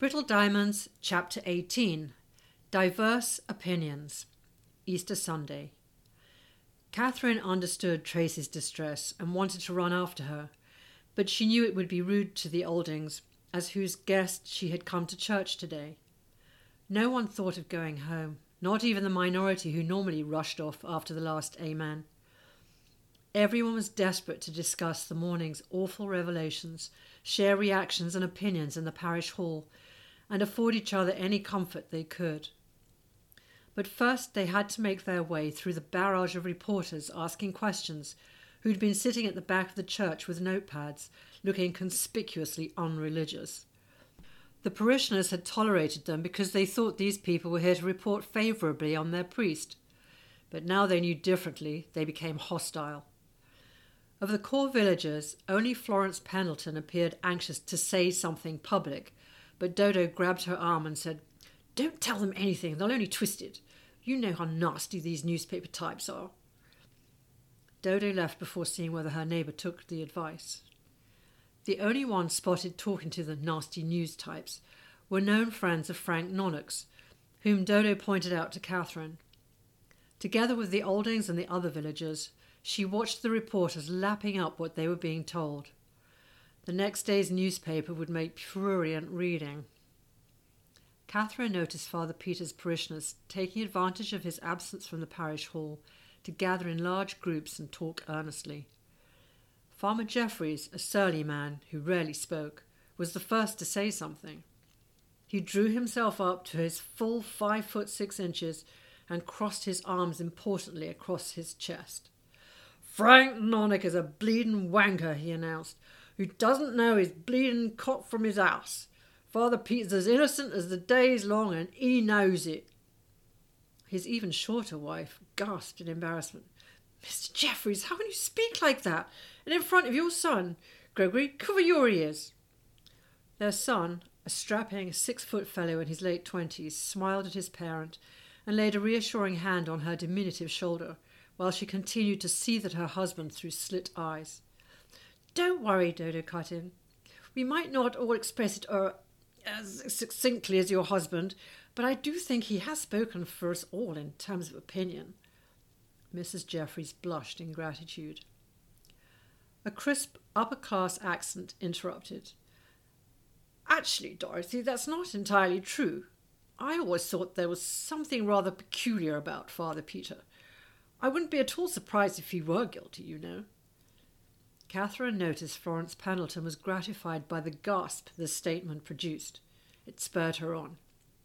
Brittle Diamonds, Chapter 18, Diverse Opinions, Easter Sunday. Catherine understood Tracy's distress and wanted to run after her, but she knew it would be rude to the Oldings, as whose guest she had come to church today. No one thought of going home, not even the minority who normally rushed off after the last Amen. Everyone was desperate to discuss the morning's awful revelations, share reactions and opinions in the parish hall, and afford each other any comfort they could. But first they had to make their way through the barrage of reporters asking questions, who'd been sitting at the back of the church with notepads, looking conspicuously unreligious. The parishioners had tolerated them because they thought these people were here to report favourably on their priest. But now they knew differently, they became hostile. Of the core villagers, only Florence Pendleton appeared anxious to say something public, but Dodo grabbed her arm and said, "Don't tell them anything, they'll only twist it. You know how nasty these newspaper types are." Dodo left before seeing whether her neighbour took the advice. The only ones spotted talking to the nasty news types were known friends of Frank Nonnox, whom Dodo pointed out to Catherine. Together with the Oldings and the other villagers, she watched the reporters lapping up what they were being told. The next day's newspaper would make prurient reading. Catherine noticed Father Peter's parishioners taking advantage of his absence from the parish hall to gather in large groups and talk earnestly. Farmer Jeffries, a surly man who rarely spoke, was the first to say something. He drew himself up to his full 5'6" and crossed his arms importantly across his chest. "Frank Nonnox is a bleedin' wanker," he announced, "who doesn't know his bleedin' cock from his ass. Father Peter's as innocent as the day's long, and he knows it." His even shorter wife gasped in embarrassment. "Mr. Jeffries, how can you speak like that? And in front of your son? Gregory, cover your ears." Their son, a strapping 6-foot fellow in his late 20s, smiled at his parent and laid a reassuring hand on her diminutive shoulder, while she continued to seethe at her husband through slit eyes. "Don't worry," Dodo cut in. "We might not all express it as succinctly as your husband, but I do think he has spoken for us all in terms of opinion." Mrs. Jeffries blushed in gratitude. A crisp, upper-class accent interrupted. "Actually, Dorothy, that's not entirely true. I always thought there was something rather peculiar about Father Peter. I wouldn't be at all surprised if he were guilty, you know." Catherine noticed Florence Pendleton was gratified by the gasp this statement produced. It spurred her on.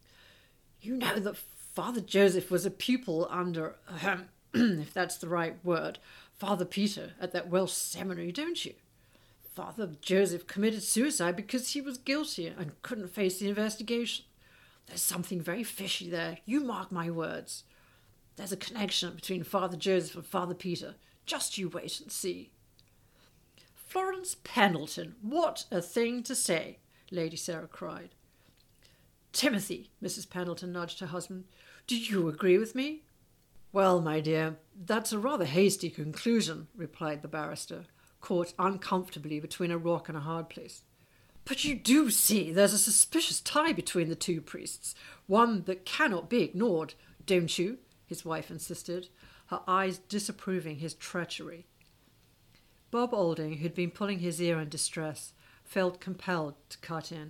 "You know that Father Joseph was a pupil under, if that's the right word, Father Peter at that Welsh seminary, don't you? Father Joseph committed suicide because he was guilty and couldn't face the investigation. There's something very fishy there, you mark my words. There's a connection between Father Joseph and Father Peter. Just you wait and see." "Florence Pendleton, what a thing to say!" Lady Sarah cried. "Timothy," Mrs. Pendleton nudged her husband, "do you agree with me?" "Well, my dear, that's a rather hasty conclusion," replied the barrister, caught uncomfortably between a rock and a hard place. "But you do see there's a suspicious tie between the two priests, one that cannot be ignored, don't you?" his wife insisted, her eyes disapproving his treachery. Bob Olding, who'd been pulling his ear in distress, felt compelled to cut in.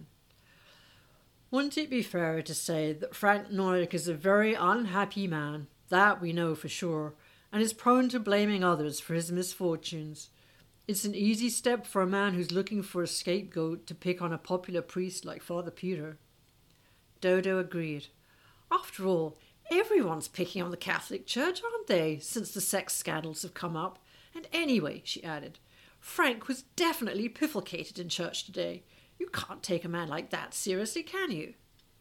"Wouldn't it be fairer to say that Frank Nonnox is a very unhappy man, that we know for sure, and is prone to blaming others for his misfortunes? It's an easy step for a man who's looking for a scapegoat to pick on a popular priest like Father Peter." Dodo agreed. "After all, everyone's picking on the Catholic Church, aren't they, since the sex scandals have come up? And anyway," she added, "Frank was definitely pifflecated in church today. You can't take a man like that seriously, can you?"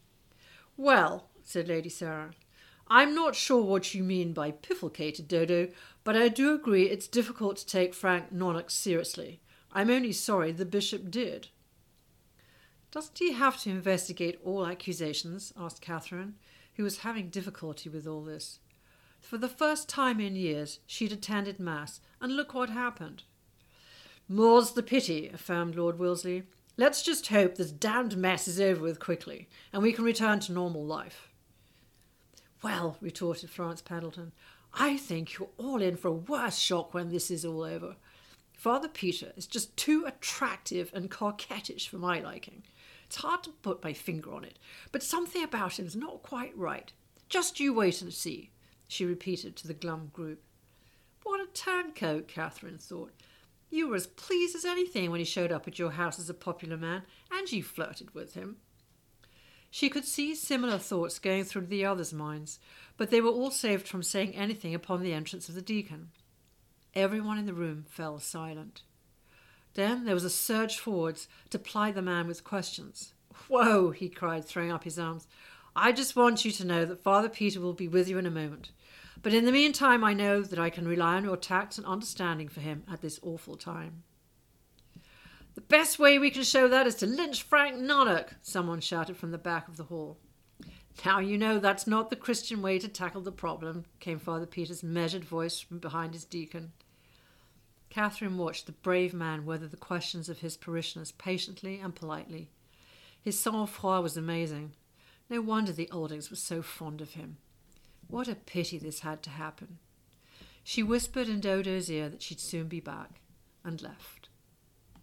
"Well," said Lady Sarah, "I'm not sure what you mean by pifflecated, Dodo, but I do agree it's difficult to take Frank Nonnox seriously. I'm only sorry the bishop did." "Doesn't he have to investigate all accusations?" asked Catherine, who was having difficulty with all this. For the first time in years she'd attended Mass, and look what happened. "More's the pity," affirmed Lord Wilsley. Let's just hope this damned mess is over with quickly, and we can return to normal life. Well, retorted Florence Pendleton, I think you're all in for a worse shock when this is all over. Father Peter is just too attractive and coquettish for my liking. It's hard to put my finger on it, but something about him's not quite right. Just you wait and see, she repeated to the glum group. What a turncoat, Catherine thought. You were as pleased as anything when he showed up at your house as a popular man, and you flirted with him. She could see similar thoughts going through the others' minds, but they were all saved from saying anything upon the entrance of the deacon. Everyone in the room fell silent. Then there was a surge forwards to ply the man with questions. Whoa, he cried, throwing up his arms. I just want you to know that Father Peter will be with you in a moment. But in the meantime, I know that I can rely on your tact and understanding for him at this awful time. The best way we can show that is to lynch Frank Nonnock, someone shouted from the back of the hall. Now you know that's not the Christian way to tackle the problem, came Father Peter's measured voice from behind his deacon. Catherine watched the brave man weather the questions of his parishioners patiently and politely. His sang-froid was amazing. No wonder the Oldings were so fond of him. What a pity this had to happen. She whispered in Dodo's ear that she'd soon be back, and left.